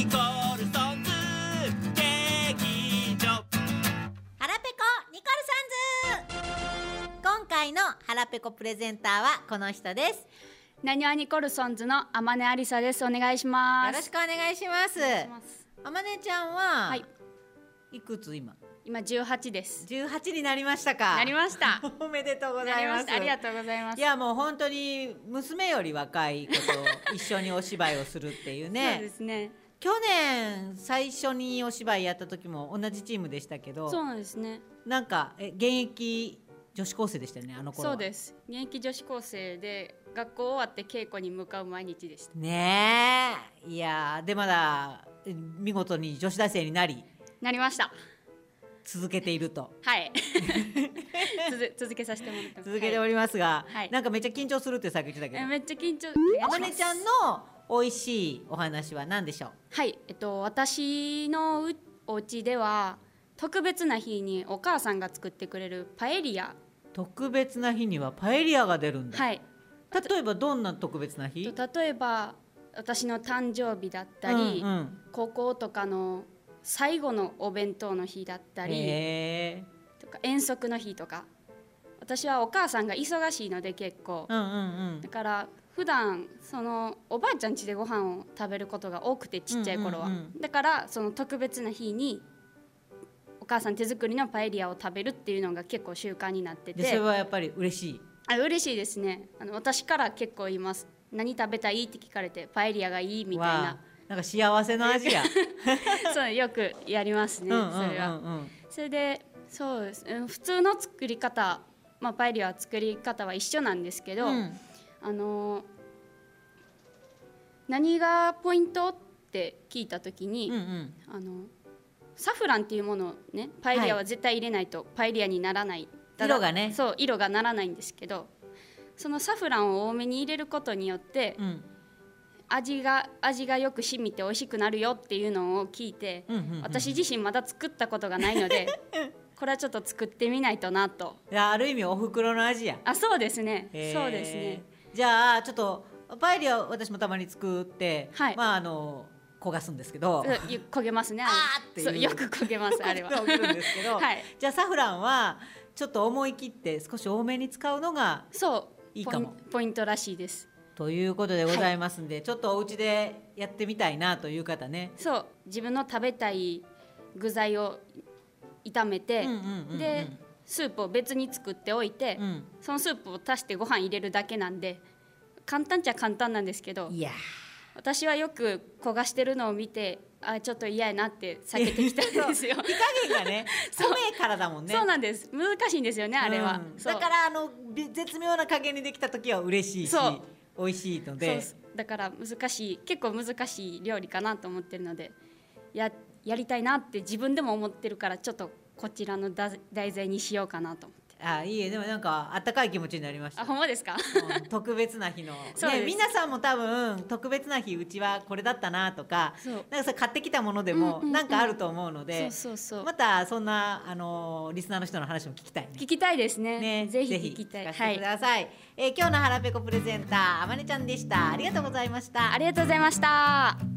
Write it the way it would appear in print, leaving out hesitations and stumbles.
ニコルソンズ劇場。 ハラペコニコルソンズ。今回のハラペコプレゼンターはこの人です。 なにわニコルソンズの天音ありさです。お願いします。 よろしくお願いします。あまねちゃんは、いくつ今 18です。 18になりましたか。 なりました。 おめでとうございます。 ありがとうございます。 いやもう本当に娘より若い子と一緒にお芝居をするっていうねそうですね。 去年最初にお芝居やった時も同じチームでしたけど、 そうなんですね。 なんか現役女子高生でしたよね、あの頃は。 そうです。現役女子高生で学校終わって稽古に向かう毎日でしたねえ。いやでまだ見事に女子大生になりました。 続けているとはい続けさせてもらってます。 続けておりますが、 はい、 なんかめっちゃ緊張するってさっき言ってたけど、 めっちゃ緊張。 あまねちゃんの美味しいお話は何でしょう。 はい、私のお家では特別な日にお母さんが作ってくれるパエリア。 特別な日にはパエリアが出るんだ。 はい。 例えばどんな特別な日？ 例えば私の誕生日だったり、高校とかの最後のお弁当の日だったりとか遠足の日とか。私はお母さんが忙しいので結構、だから普段そのおばあちゃん家でご飯を食べることが多くて、ちっちゃい頃は、だからその特別な日にお母さん手作りのパエリアを食べるっていうのが結構習慣になってて。 でそれはやっぱり嬉しい？ 嬉しいですね。私から結構言います。何食べたいって聞かれてパエリアがいいみたいな。 なんか幸せの味やそうよくやりますね、それは。それでそうです、普通の作り方、パエリアは作り方は一緒なんですけど、何がポイントって聞いた時に、サフランっていうものをね、パエリアは絶対入れないとパエリアにならない、 色がね、 そう色がならないんですけど、そのサフランを多めに入れることによって、味がよく染みて美味しくなるよっていうのを聞いて、私自身まだ作ったことがないのでこれはちょっと作ってみないとなと。 いやある意味お袋の味や。 そうですね、そうですね。 じゃあちょっとパエリア私もたまに作って、焦がすんですけど、 焦げますね。そうよく焦げますあれは起きるんですけど、じゃあサフランはちょっと思い切って少し多めに使うのがいいかも。 ポイントらしいです。 ということでございますんで、ちょっとお家でやってみたいなという方ね。 そう自分の食べたい具材を炒めて、でスープを別に作っておいて、そのスープを足してご飯入れるだけなんで簡単っちゃ簡単なんですけど、私はよく焦がしてるのを見てちょっと嫌やなって避けてきたんですよ火加減がね米からだもんね。 そうなんです、難しいんですよねあれは、 だから絶妙な加減にできた時は嬉しいし美味しいので、 だから結構難しい料理かなと思ってるので、やりたいなって自分でも思ってるから、ちょっとこちらの題材にしようかなと思って。 いいえ、でもなんかあったかい気持ちになりました。 ほんまですか？ 特別な日の、皆さんも多分特別な日うちはこれだったなとか、なんかそれ買ってきたものでもなんかあると思うので、またそんなリスナーの人の話も聞きたいね。 聞きたいですね。ぜひ聞きたい。 聞かせてください。今日のハラペコプレゼンターあまねちゃんでした。ありがとうございました。 ありがとうございました。